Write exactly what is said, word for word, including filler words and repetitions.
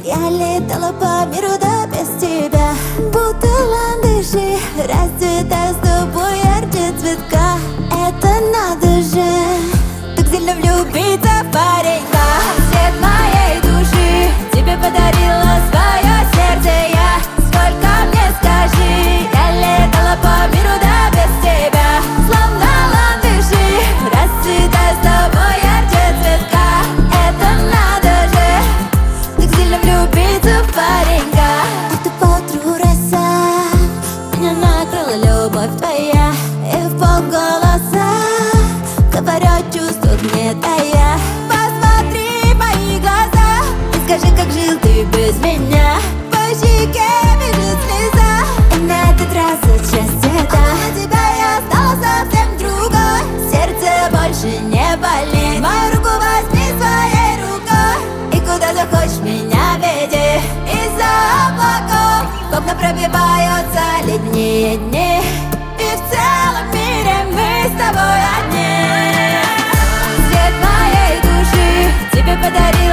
Я летала по миру, да без тебя. Будто ландыши, расцветаю с тобой ярче цветка. Это надо же, так сильно влюбиться в паренька. Свет моей души тебе подарила свое сердце я. Сколько мне скажи, я летала по миру, да без тебя. Словно ландыши, расцветаю с тобой ярче цветка. Это надо же, так сильно влюбиться в паренька. Это поутру роса, меня накрыла любовь твоя. И в полголоса говорят, чувствует мне тая. Посмотри в мои глаза и скажи, как жил ты без меня. По щеке бежит слеза, и на этот раз от счастья да. А на тебя я стала совсем другой. Сердце больше не болит. Мою руку возьми своей рукой и куда захочешь меня веди. Из-за облаков в окна пробиваются летние дни, и в целом мире мы с тобой одни. Свет моей души тебе подарил